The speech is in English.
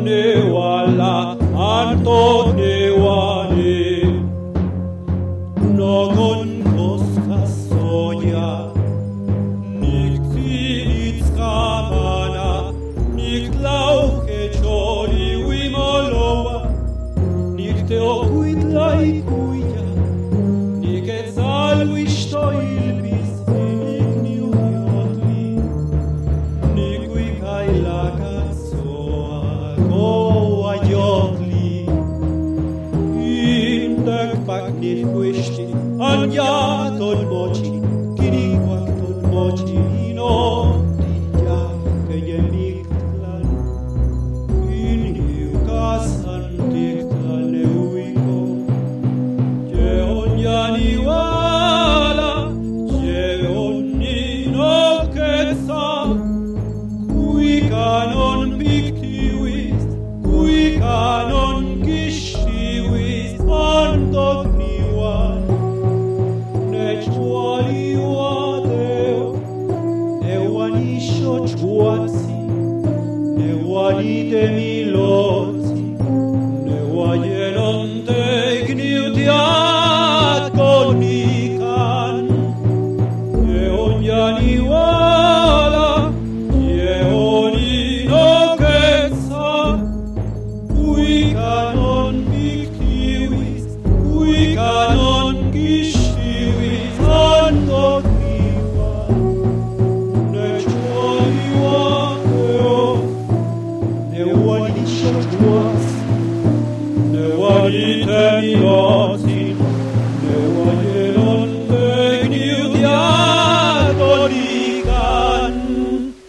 newala anto newane nogon koska soja nikti itzkamana niklauke chori wimolowa nikte okuit laikuya niketzal wishtoil bisnik niudiotli nikui kailakatsoa koa jotli indak pak nikuishti anjaton mochi kinikwakton mochi ino tija keyemiklan iniukasan tiklan euiko jeon yaniwala jeon ninoketsa kui kanon biktiwis kui kanon gishtiwis andogniwan nechwaliwadeo newanisho chwatsi newanidemilotsi newayenonte igniutiat konikan jeon yaniwala jeon inoketsa kui kanon biktiwis kui kanon gishtiwis andogniwan nechwaliwadeo newanisho chwatsi newanidemilotsi